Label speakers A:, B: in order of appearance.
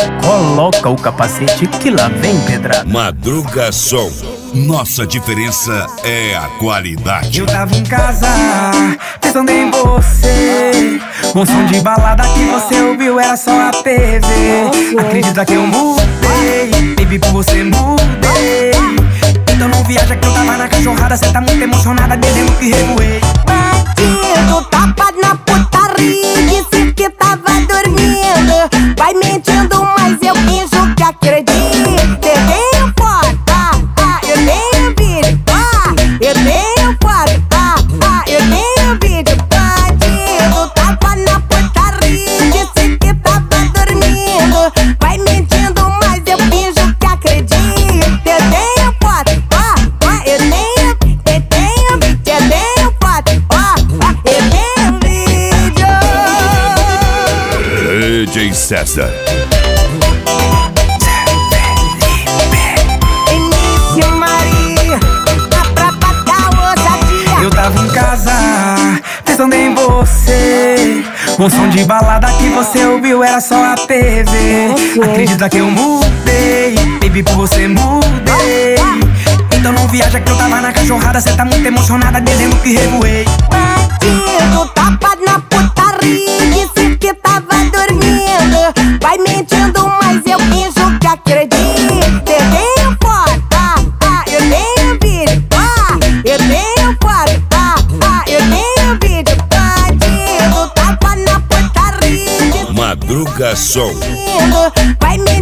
A: Coloca o capacete que lá vem pedrada.
B: Madruga Som, nossa diferença é a qualidade.
C: Eu tava em casa, pensando em você. Um som de balada que você ouviu era só a TV. Acredita que eu mudei, baby, por você mudei. Então não viaja que eu tava na cachorrada. Cê tá muito emocionada, dizendo que revoei.
D: Bandido, tapa na putaria, disse que tava dormindo. Vai mentindo, mas eu finjo que acredito. Eu tenho foto, eu tenho vídeo, eu tenho foto, eu tenho vídeo. Bandido, tapa na putaria, disse que tava dormindo. Vai mentindo, mas eu finjo que acredito. Eu tenho foto, eu tenho foto, eu tenho vídeo.
B: DJ César.
D: Início Maria, a prata da ousadia.
C: Eu tava em casa, pensando em você. Um som de balada que você ouviu era só a TV. Acredita que eu mudei, baby, por você mudei. Então não viaja que eu tava na cachorrada. Cê tá muito emocionada, dizendo que revoei.
D: Bandido, tapa na putaria, disse que tava dormindo. Vai mentindo, mas eu finjo que acredito. Eu tenho foto, eu tenho vídeo, eu tenho foto, eu tenho vídeo. Bandido, tapa na putaria, disse
B: Madruga Som.
D: vai me